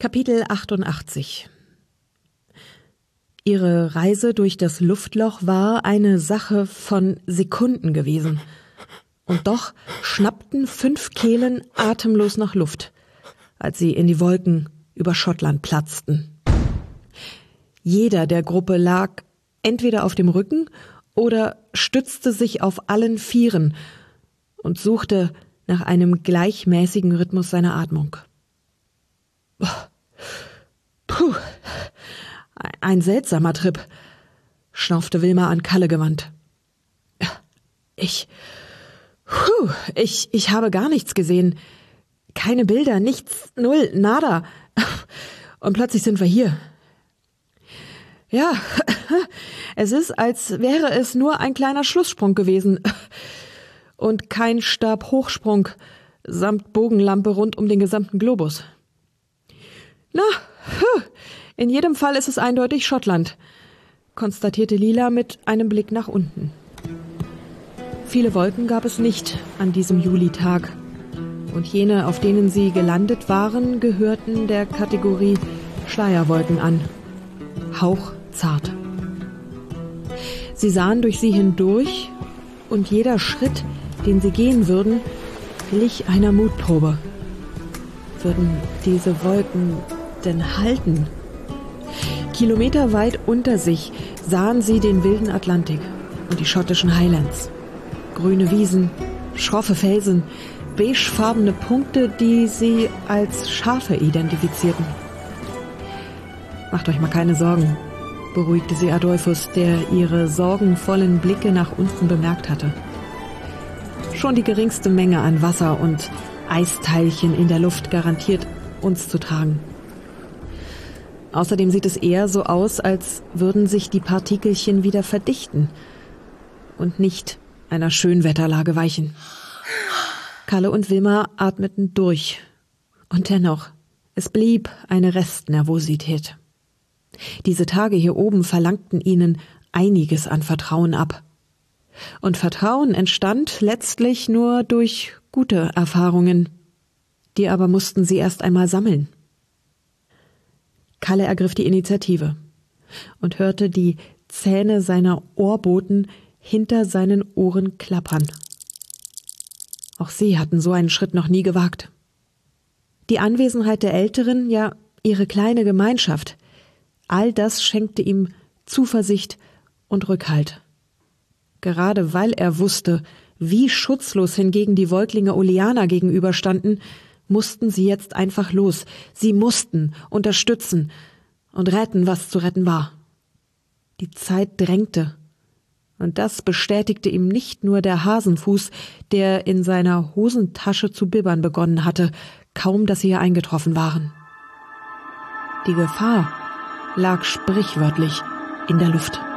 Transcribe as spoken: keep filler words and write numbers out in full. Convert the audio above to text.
Kapitel achtundachtzig. Ihre Reise durch das Luftloch war eine Sache von Sekunden gewesen. Und doch schnappten fünf Kehlen atemlos nach Luft, als sie in die Wolken über Schottland platzten. Jeder der Gruppe lag entweder auf dem Rücken oder stützte sich auf allen Vieren und suchte nach einem gleichmäßigen Rhythmus seiner Atmung. Puh, ein seltsamer Trip, schnaufte Wilma an Kalle gewandt. Ich, puh, ich, ich habe gar nichts gesehen. Keine Bilder, nichts, null, nada. Und plötzlich sind wir hier. Ja, es ist, als wäre es nur ein kleiner Schlusssprung gewesen. Und kein Stabhochsprung samt Bogenlampe rund um den gesamten Globus. Na, in jedem Fall ist es eindeutig Schottland, konstatierte Lila mit einem Blick nach unten. Viele Wolken gab es nicht an diesem Julitag, und jene, auf denen sie gelandet waren, gehörten der Kategorie Schleierwolken an. Hauchzart. Sie sahen durch sie hindurch, und jeder Schritt, den sie gehen würden, glich einer Mutprobe. Würden diese Wolken denn halten? Kilometerweit unter sich sahen sie den wilden Atlantik und die schottischen Highlands. Grüne Wiesen, schroffe Felsen, beigefarbene Punkte, die sie als Schafe identifizierten. Macht euch mal keine Sorgen, beruhigte sie Adolphus, der ihre sorgenvollen Blicke nach unten bemerkt hatte. Schon die geringste Menge an Wasser und Eisteilchen in der Luft garantiert, uns zu tragen. Außerdem sieht es eher so aus, als würden sich die Partikelchen wieder verdichten und nicht einer Schönwetterlage weichen. Kalle und Wilma atmeten durch. Und dennoch, es blieb eine Restnervosität. Diese Tage hier oben verlangten ihnen einiges an Vertrauen ab. Und Vertrauen entstand letztlich nur durch gute Erfahrungen. Die aber mussten sie erst einmal sammeln. Kalle ergriff die Initiative und hörte die Zähne seiner Ohrboten hinter seinen Ohren klappern. Auch sie hatten so einen Schritt noch nie gewagt. Die Anwesenheit der Älteren, ja ihre kleine Gemeinschaft, all das schenkte ihm Zuversicht und Rückhalt. Gerade weil er wusste, wie schutzlos hingegen die Wolklinge Oleana gegenüberstanden, mussten sie jetzt einfach los. Sie mussten unterstützen und retten, was zu retten war. Die Zeit drängte. Und das bestätigte ihm nicht nur der Hasenfuß, der in seiner Hosentasche zu bibbern begonnen hatte, kaum dass sie hier eingetroffen waren. Die Gefahr lag sprichwörtlich in der Luft.